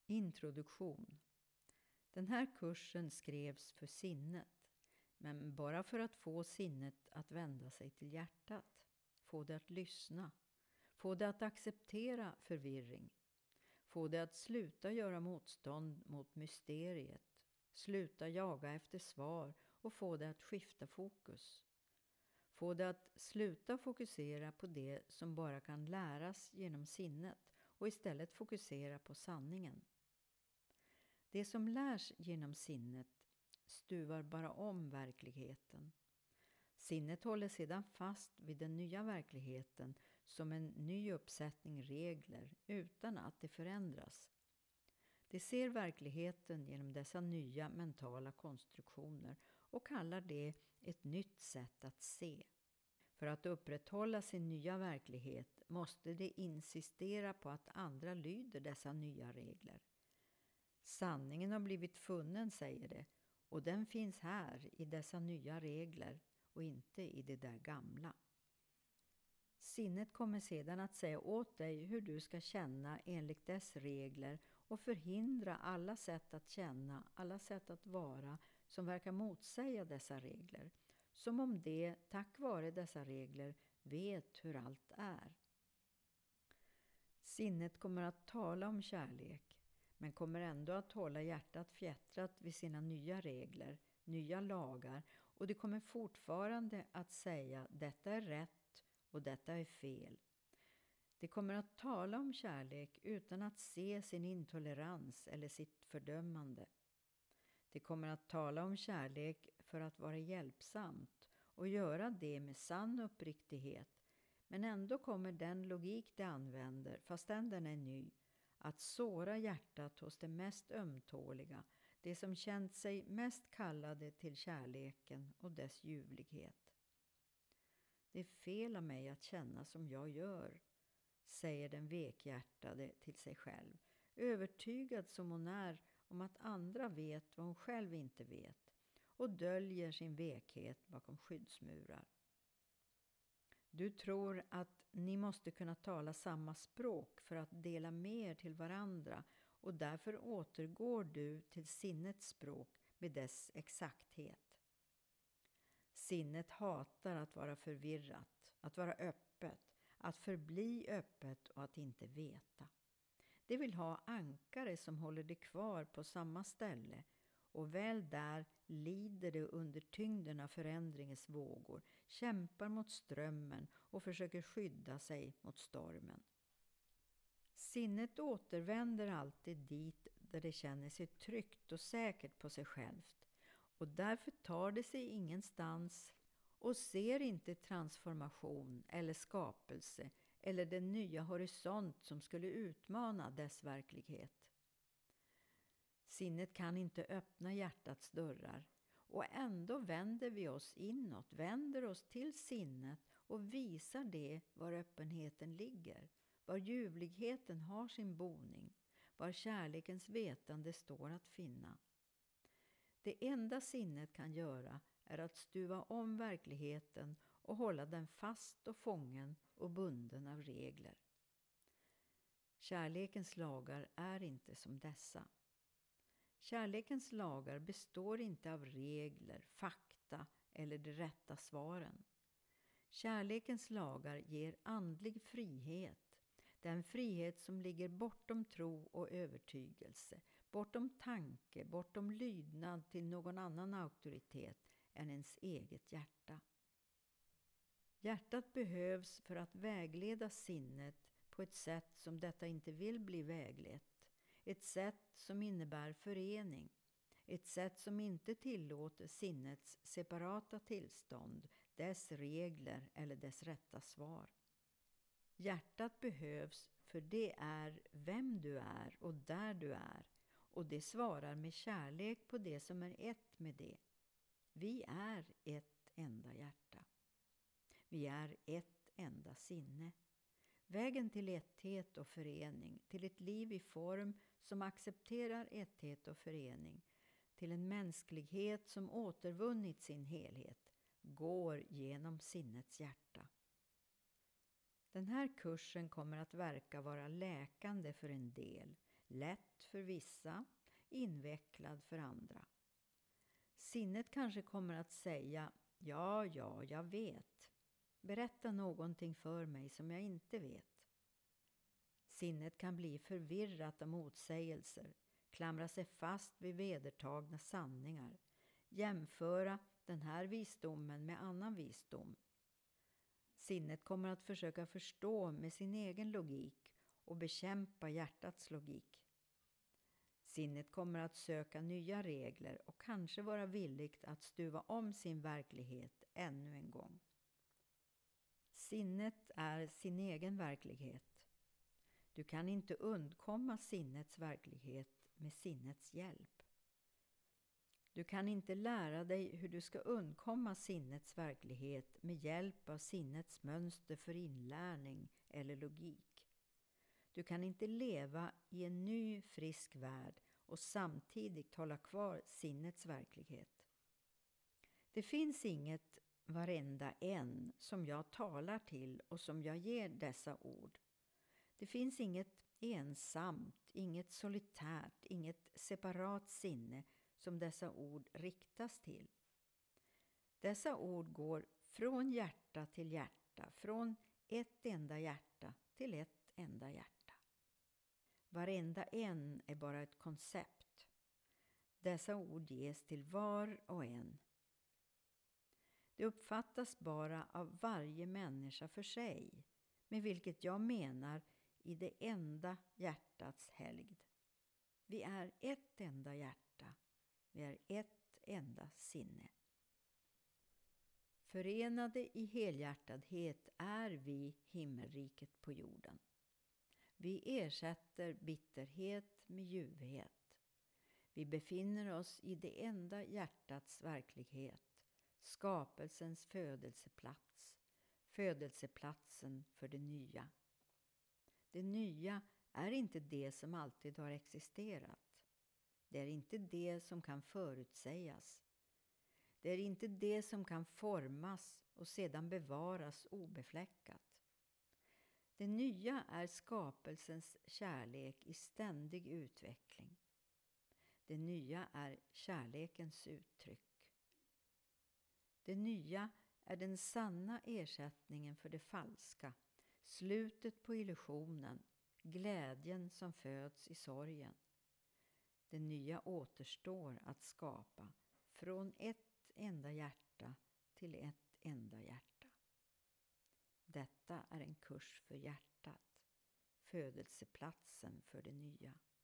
Introduktion. Den här kursen skrevs för sinnet, men bara för att få sinnet att vända sig till hjärtat, få det att lyssna, få det att acceptera förvirring, få det att sluta göra motstånd mot mysteriet, sluta jaga efter svar och få det att skifta fokus. Få det att sluta fokusera på det som bara kan läras genom sinnet och istället fokusera på sanningen. Det som lärs genom sinnet stuvar bara om verkligheten. Sinnet håller sedan fast vid den nya verkligheten som en ny uppsättning regler utan att det förändras. Det ser verkligheten genom dessa nya mentala konstruktioner och kallar det ett nytt sätt att se. För att upprätthålla sin nya verklighet måste det insistera på att andra lyder dessa nya regler. Sanningen har blivit funnen, säger det, och den finns här i dessa nya regler och inte i det där gamla. Sinnet kommer sedan att säga åt dig hur du ska känna enligt dess regler och förhindra alla sätt att känna, alla sätt att vara som verkar motsäga dessa regler. Som om det, tack vare dessa regler, vet hur allt är. Sinnet kommer att tala om kärlek, men kommer ändå att hålla hjärtat fjättrat vid sina nya regler, nya lagar, och det kommer fortfarande att säga detta är rätt och detta är fel. Det kommer att tala om kärlek utan att se sin intolerans eller sitt fördömande. Det kommer att tala om kärlek för att vara hjälpsamt och göra det med sann uppriktighet, men ändå kommer den logik det använder, fastän den är ny, att såra hjärtat hos det mest ömtåliga, det som känt sig mest kallade till kärleken och dess ljuvlighet. Det är fel av mig att känna som jag gör, säger den vekhjärtade till sig själv, övertygad som hon är om att andra vet vad hon själv inte vet och döljer sin vekhet bakom skyddsmurar. Du tror att ni måste kunna tala samma språk för att dela med er till varandra och därför återgår du till sinnets språk med dess exakthet. Sinnet hatar att vara förvirrat, att vara öppet, att förbli öppet och att inte veta. Det vill ha ankare som håller det kvar på samma ställe och väl där lider det under tyngden av förändringens vågor, kämpar mot strömmen och försöker skydda sig mot stormen. Sinnet återvänder alltid dit där det känner sig tryggt och säkert på sig självt och därför tar det sig ingenstans och ser inte transformation eller skapelse eller den nya horisont som skulle utmana dess verklighet. Sinnet kan inte öppna hjärtats dörrar och ändå vänder vi oss inåt, vänder oss till sinnet och visar det var öppenheten ligger, var ljuvligheten har sin boning, var kärlekens vetande står att finna. Det enda sinnet kan göra är att stuva om verkligheten och hålla den fast och fången och bunden av regler. Kärlekens lagar är inte som dessa. Kärlekens lagar består inte av regler, fakta eller de rätta svaren. Kärlekens lagar ger andlig frihet, den frihet som ligger bortom tro och övertygelse, bortom tanke, bortom lydnad till någon annan auktoritet än ens eget hjärta. Hjärtat behövs för att vägleda sinnet på ett sätt som detta inte vill bli väglett. Ett sätt som innebär förening. Ett sätt som inte tillåter sinnets separata tillstånd, dess regler eller dess rätta svar. Hjärtat behövs för det är vem du är och där du är. Och det svarar med kärlek på det som är ett med det. Vi är ett enda hjärta. Vi är ett enda sinne. Vägen till etthet och förening, till ett liv i form som accepterar etthet och förening, till en mänsklighet som återvunnit sin helhet, går genom sinnets hjärta. Den här kursen kommer att verka vara läkande för en del, Lätt för vissa, invecklad för andra. Sinnet kanske kommer att säga, ja, jag vet. Berätta någonting för mig som jag inte vet. Sinnet kan bli förvirrat av motsägelser, klamra sig fast vid vedertagna sanningar, jämföra den här visdomen med annan visdom. Sinnet kommer att försöka förstå med sin egen logik och bekämpa hjärtats logik. Sinnet kommer att söka nya regler och kanske vara villigt att stuva om sin verklighet ännu en gång. Sinnet är sin egen verklighet. Du kan inte undkomma sinnets verklighet med sinnets hjälp. Du kan inte lära dig hur du ska undkomma sinnets verklighet med hjälp av sinnets mönster för inlärning eller logik. Du kan inte leva i en ny frisk värld och samtidigt hålla kvar sinnets verklighet. Det finns inget varenda en som jag talar till och som jag ger dessa ord. Det finns inget ensamt, inget solitärt, inget separat sinne som dessa ord riktas till. Dessa ord går från hjärta till hjärta, från ett enda hjärta till ett enda hjärta. Varenda en är bara ett koncept. Dessa ord ges till var och en. Det uppfattas bara av varje människa för sig, med vilket jag menar i det enda hjärtats helgd. Vi är ett enda hjärta, vi är ett enda sinne. Förenade i helhjärtadhet är vi himmelriket på jorden. Vi ersätter bitterhet med ljuvhet. Vi befinner oss i det enda hjärtats verklighet, skapelsens födelseplats, födelseplatsen för det nya. Det nya är inte det som alltid har existerat. Det är inte det som kan förutsägas. Det är inte det som kan formas och sedan bevaras obefläckat. Det nya är skapelsens kärlek i ständig utveckling. Det nya är kärlekens uttryck. Det nya är den sanna ersättningen för det falska, slutet på illusionen, glädjen som föds i sorgen. Det nya återstår att skapa från ett enda hjärta till ett enda hjärta. Detta är en kurs för hjärtat, födelseplatsen för det nya.